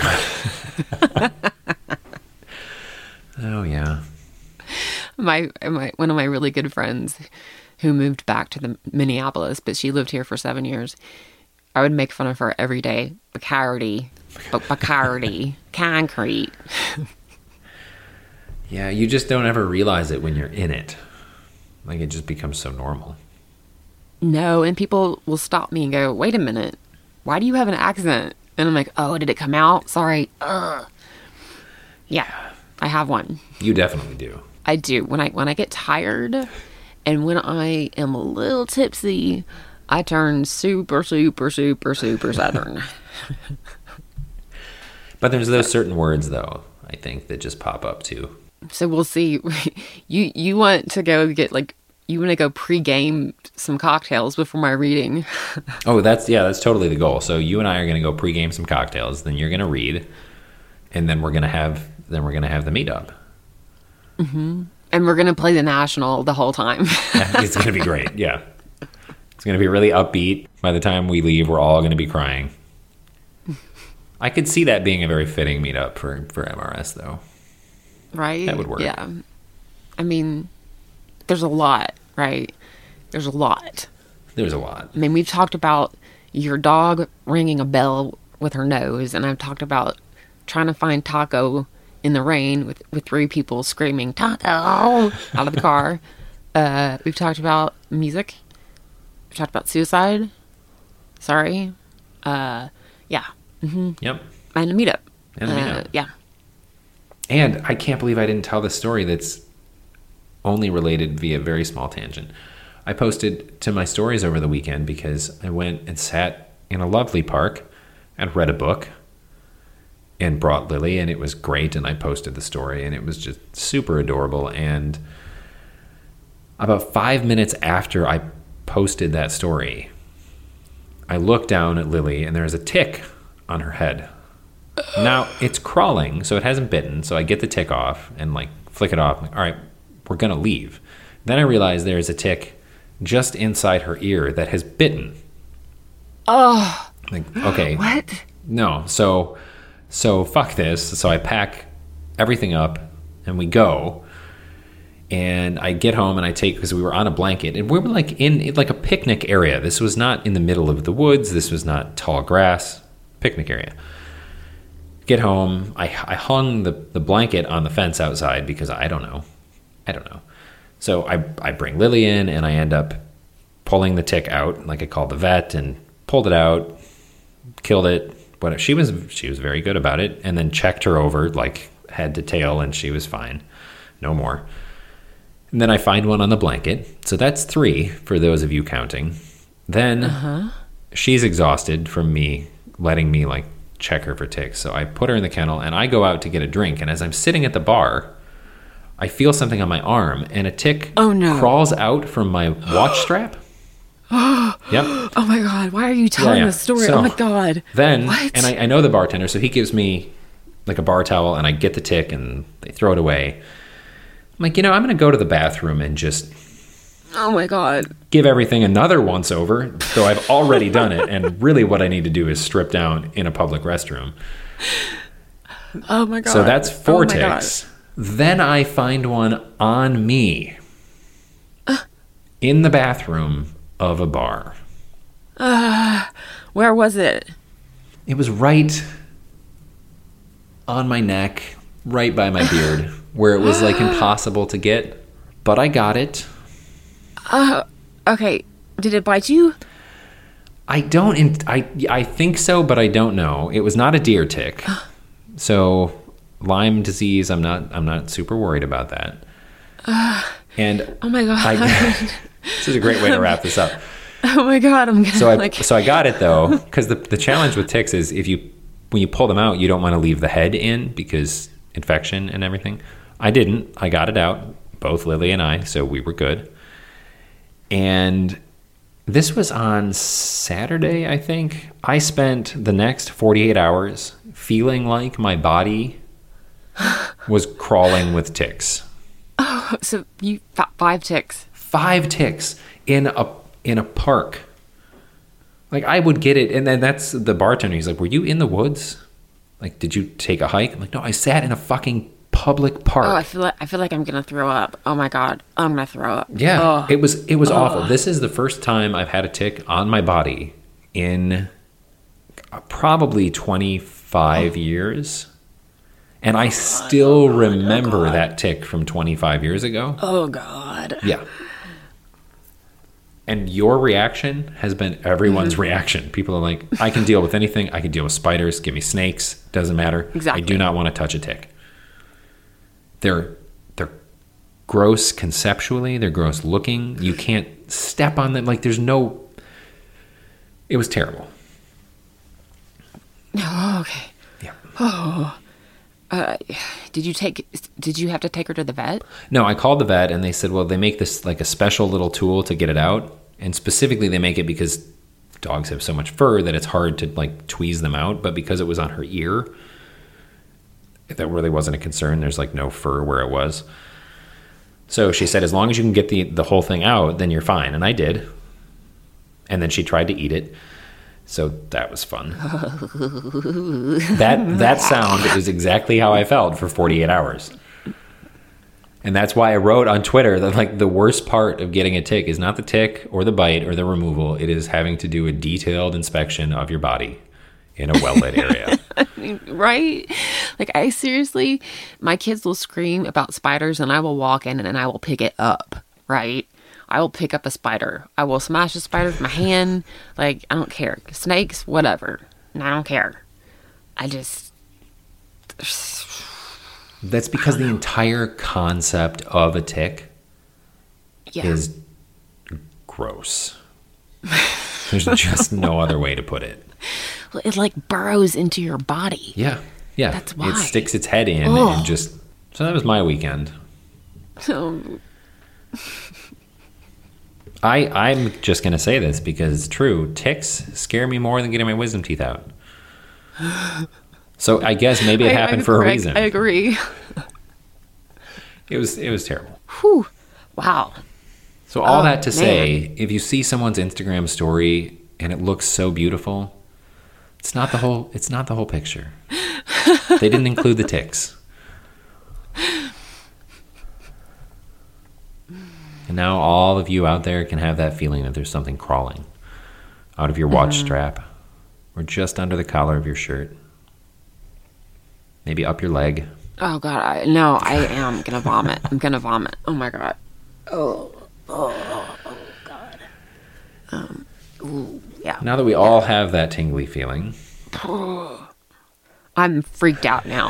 Oh, yeah. One of my really good friends who moved back to Minneapolis, but she lived here for 7 years. I would make fun of her every day. Bacardi, concrete. Yeah, you just don't ever realize it when you're in it. Like, it just becomes so normal. No, and people will stop me and go, wait a minute, why do you have an accent? And I'm like, oh, did it come out? Sorry. Yeah, I have one. You definitely do. I do. When I get tired and when I am a little tipsy, I turn super Southern. But there's those certain words, though, I think, that just pop up, too. So we'll see. You want to go pre-game some cocktails before my reading. Oh, that's totally the goal. So you and I are going to go pre-game some cocktails, then you're going to read, and then we're going to have the meetup. Mm-hmm. And we're going to play the National the whole time. It's going to be great, yeah. It's going to be really upbeat. By the time we leave, we're all going to be crying. I could see that being a very fitting meetup for MRS, though. Right? That would work. Yeah. I mean, there's a lot, right? There's a lot. I mean, we've talked about your dog ringing a bell with her nose, and I've talked about trying to find taco in the rain with 3 people screaming, taco, out of the car. We've talked about music. We've talked about suicide. Sorry. Yeah. Mm-hmm. Yep. And a meetup. Yeah. And I can't believe I didn't tell the story that's only related via a very small tangent. I posted to my stories over the weekend because I went and sat in a lovely park and read a book and brought Lily, and it was great, and I posted the story, and it was just super adorable. And about 5 minutes after I posted that story, I looked down at Lily, and there's a tick on her head. Now, it's crawling, so it hasn't bitten, so I get the tick off and, flick it off. I'm like, all right, we're going to leave. Then I realize there's a tick just inside her ear that has bitten. Oh. Okay. What? No. So fuck this. So I pack everything up and we go. And I get home and I take, because we were on a blanket and we were like in like a picnic area. This was not in the middle of the woods. This was not tall grass. Picnic area. Get home. I hung the blanket on the fence outside because I don't know. So I bring Lily in and I end up pulling the tick out. Like I called the vet and pulled it out, killed it. But she was very good about it, and then checked her over like head to tail, and she was fine. No more. And then I find one on the blanket. So that's 3 for those of you counting. Then she's exhausted from me letting me like check her for ticks. So I put her in the kennel and I go out to get a drink. And as I'm sitting at the bar, I feel something on my arm and a tick crawls out from my watch strap. Yep. Oh my God. Why are you telling this story? So oh my God. Then, what? and I know the bartender, so he gives me like a bar towel and I get the tick and they throw it away. I'm like, I'm going to go to the bathroom and just oh my God, give everything another once over, though I've already done it. And really what I need to do is strip down in a public restroom. Oh my God. So that's 4 God. ticks. Then I find one on me in the bathroom of a bar. Where was it? It was right on my neck, right by my beard, where it was like impossible to get, but I got it. Okay. Did it bite you? I think so, but I don't know. It was not a deer tick. So Lyme disease, I'm not super worried about that. And oh my God. this is a great way to wrap this up. Oh my God, I'm gonna so I got it though, because the challenge with ticks is when you pull them out, you don't want to leave the head in because infection and everything. I didn't. I got it out, both Lily and I, so we were good. And this was on Saturday, I think. I spent the next 48 hours feeling like my body was crawling with ticks. Oh, so you 5 ticks. 5 ticks in a park. Like I would get it, and then that's the bartender. He's like, "Were you in the woods? Like, did you take a hike?" I'm like, "No, I sat in a fucking public park." Oh, I feel like I'm gonna throw up. Oh my God, I'm gonna throw up. Yeah, it was awful. This is the first time I've had a tick on my body in probably 25 years. And I still remember that tick from 25 years ago. Oh God. Yeah. And your reaction has been everyone's reaction. People are like, I can deal with anything. I can deal with spiders. Give me snakes. Doesn't matter. Exactly. I do not want to touch a tick. They're gross conceptually. They're gross looking. You can't step on them. Like there's no... It was terrible. Oh, okay. Yeah. Oh. Did you have to take her to the vet? No, I called the vet and they said, well, they make this like a special little tool to get it out. And specifically they make it because dogs have so much fur that it's hard to like tweeze them out. But because it was on her ear, that really wasn't a concern. There's like no fur where it was. So she said, as long as you can get the whole thing out, then you're fine. And I did. And then she tried to eat it. So that was fun. That sound is exactly how I felt for 48 hours. And that's why I wrote on Twitter that like the worst part of getting a tick is not the tick or the bite or the removal. It is having to do a detailed inspection of your body in a well-lit area. I mean, right? Like I seriously, my kids will scream about spiders and I will walk in and I will pick it up, right? I will pick up a spider. I will smash a spider with my hand. Like, I don't care. Snakes, whatever. And I don't care. I just... That's because the entire concept of a tick is gross. There's just no other way to put it. Well, it like burrows into your body. Yeah. Yeah. That's why. It sticks its head in and just... So that was my weekend. So... I'm just going to say this because it's true. Ticks scare me more than getting my wisdom teeth out. So I guess maybe it happened for a reason. I agree. It was terrible. Whew. Wow. So all that to say, if you see someone's Instagram story and it looks so beautiful, It's not the whole picture. They didn't include the ticks. And now all of you out there can have that feeling that there's something crawling out of your watch strap or just under the collar of your shirt. Maybe up your leg. Oh, God. I am going to vomit. I'm going to vomit. Oh, my God. Oh, God. Yeah. Now that we all have that tingly feeling. I'm freaked out now.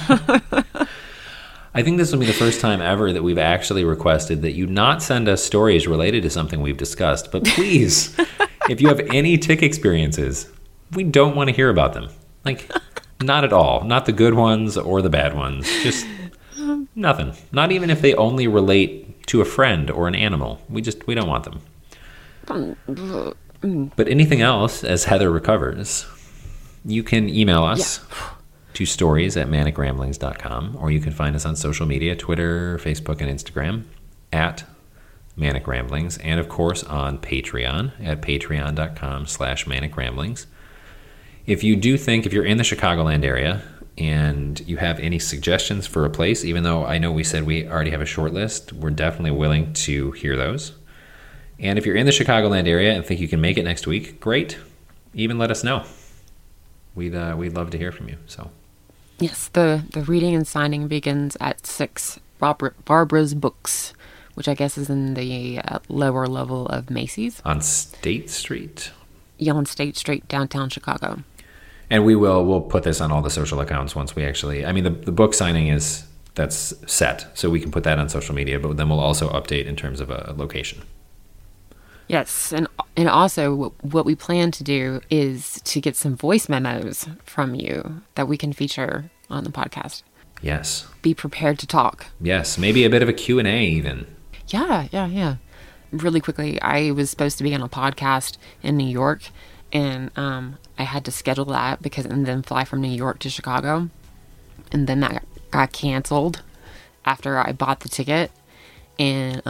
I think this will be the first time ever that we've actually requested that you not send us stories related to something we've discussed. But please, if you have any tick experiences, we don't want to hear about them. Like, not at all. Not the good ones or the bad ones. Just nothing. Not even if they only relate to a friend or an animal. We don't want them. But anything else, as Heather recovers, you can email us to stories@manicramblings.com, or you can find us on social media, Twitter, Facebook, and Instagram at Manic Ramblings, and of course on Patreon at patreon.com/manicramblings. If you're in the Chicagoland area and you have any suggestions for a place, even though I know we said we already have a short list, we're definitely willing to hear those. And if you're in the Chicagoland area and think you can make it next week, great. Even let us know. We'd love to hear from you. So, yes, the reading and signing begins at 6. Barbara's Books, which I guess is in the lower level of Macy's. On State Street? Yeah, on State Street, downtown Chicago. And we'll put this on all the social accounts once we actually, the book signing that's set. So we can put that on social media, but then we'll also update in terms of a location. Yes, and also what we plan to do is to get some voice memos from you that we can feature on the podcast. Yes. Be prepared to talk. Yes, maybe a bit of a Q&A even. Yeah. Really quickly, I was supposed to be on a podcast in New York, and I had to schedule that and then fly from New York to Chicago, and then that got canceled after I bought the ticket, and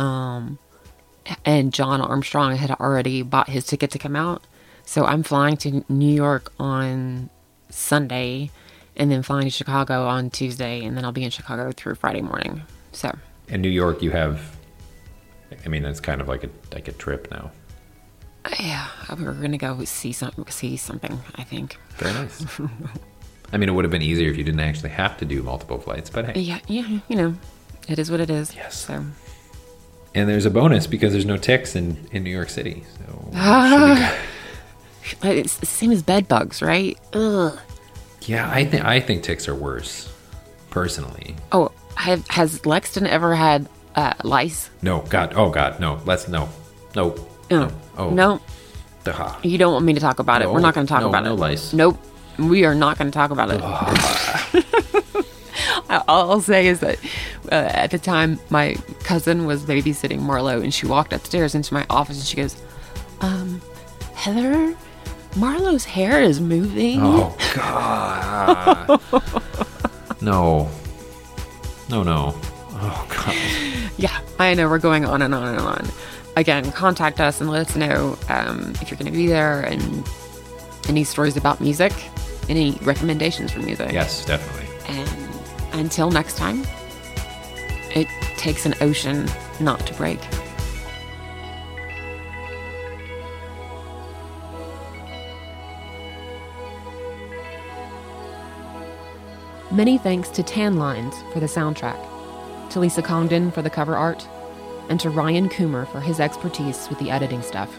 John Armstrong had already bought his ticket to come out. So I'm flying to New York on Sunday and then flying to Chicago on Tuesday. And then I'll be in Chicago through Friday morning. So in New York, you have, it's kind of like a trip now. Yeah, we're going to go see something, I think. Very nice. It would have been easier if you didn't actually have to do multiple flights, but hey. Yeah, it is what it is. Yes. So. And there's a bonus because there's no ticks in New York City. So it's the same as bed bugs, right? Ugh. Yeah, I think ticks are worse, personally. Oh, has Lexton ever had lice? No, God. Oh, God, no. No. Oh. No. Duh. You don't want me to talk about it. We're not going to talk about it. No lice. Nope. We are not going to talk about it. All I'll say is that at the time, my cousin was babysitting Marlo, and she walked upstairs into my office, and she goes, Heather, Marlo's hair is moving. Oh, God. No. Oh, God. Yeah, I know. We're going on and on and on. Again, contact us and let us know if you're going to be there, and any stories about music, any recommendations for music. Yes, definitely. And until next time, it takes an ocean not to break. Many thanks to Tan Lines for the soundtrack, to Lisa Congdon for the cover art, and to Ryan Coomer for his expertise with the editing stuff.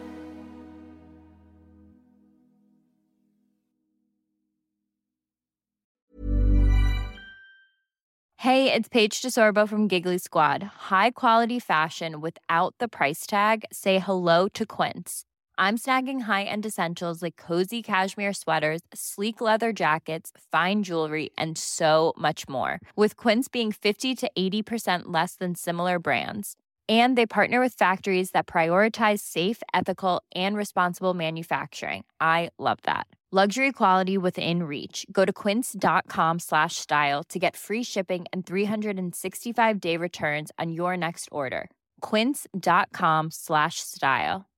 Hey, it's Paige DeSorbo from Giggly Squad. High quality fashion without the price tag. Say hello to Quince. I'm snagging high-end essentials like cozy cashmere sweaters, sleek leather jackets, fine jewelry, and so much more. With Quince being 50 to 80% less than similar brands. And they partner with factories that prioritize safe, ethical, and responsible manufacturing. I love that. Luxury quality within reach. Go to quince.com/style to get free shipping and 365-day returns on your next order. Quince.com/style.